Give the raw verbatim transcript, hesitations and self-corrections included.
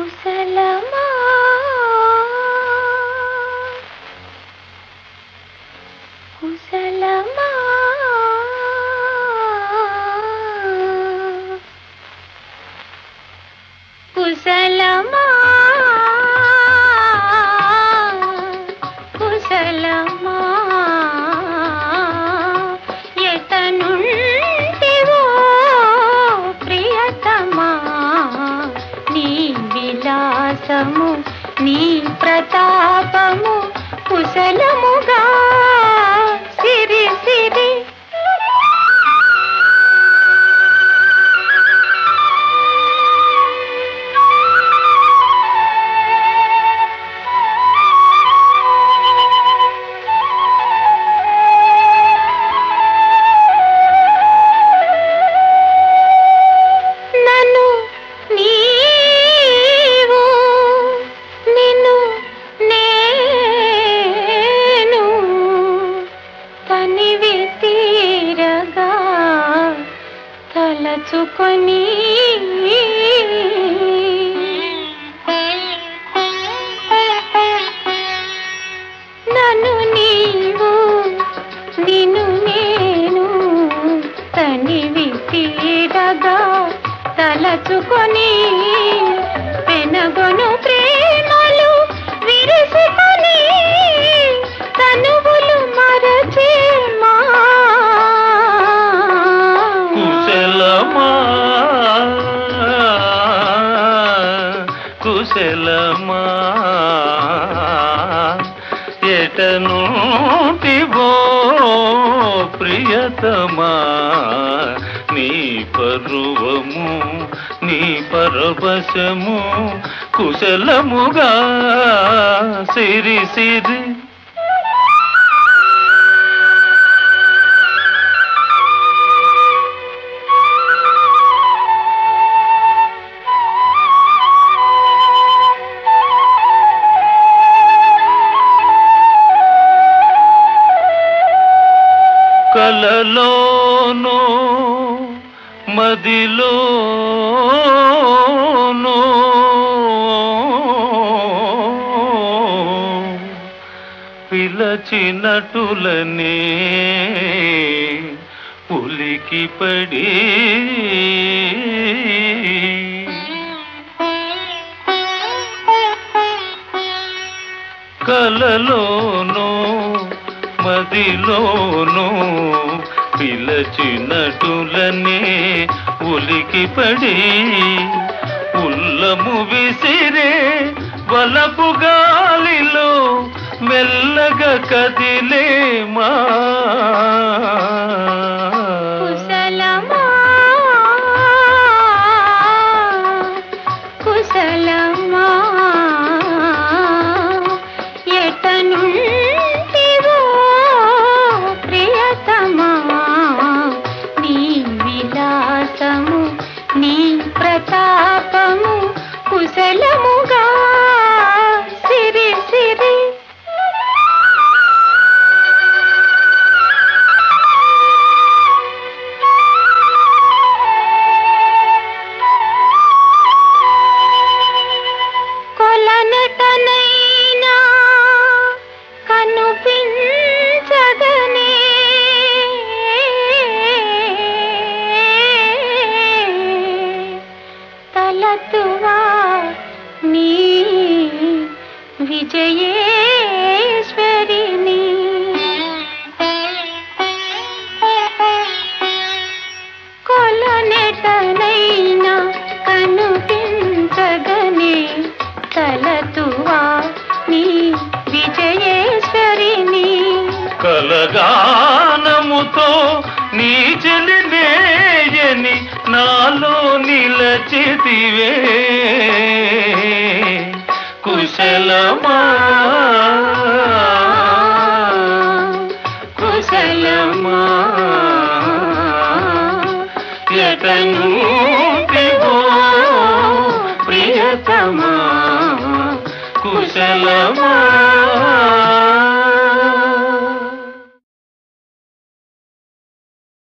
కుశలమా కుశలమా కుశలమా కుశలమా ఎతనుంటివో ప్రియతమా నీ విలాసము నీ ప్రతాపము కుశలముగా సిరి సిరి తలచుకొని నన్ను నీవు నిన్ను నేను తనివి తీరగా తలచుకొని పెనగొను ప్రేమలు విరుసుకొని తనువులు మరచే మా కుశలమా ఎటనుంటివో ప్రియతమా నీ పరువము నీ పరవశము కుశలముగా సిరి సిరి కలలోనో మదిలోనో పిలచినటులనే ఉలికిపడి కలలోనో మదిలోనూ పిలచినటులనే ఉలికిపడి ఉల్లము విసిరే వలపు గాలిలో మెల్లగా కదిలేమా కుశలమా కుశలమా ఎతను నీ ప్రతాపము కుశలముగా సిరి సిరి కొలనటనైనా కనుపించదనే తలతువా నీ విజయేశ్వరిని కొలనెటనైనా కనుపించగనే తలతువా నీ విజయేశ్వరిని కలగానముతో నీ చెలినేయని నాలో నిలచితివే కుశలమా కుశలమా ఎటనుంటివో ప్రియతమా కుశలమా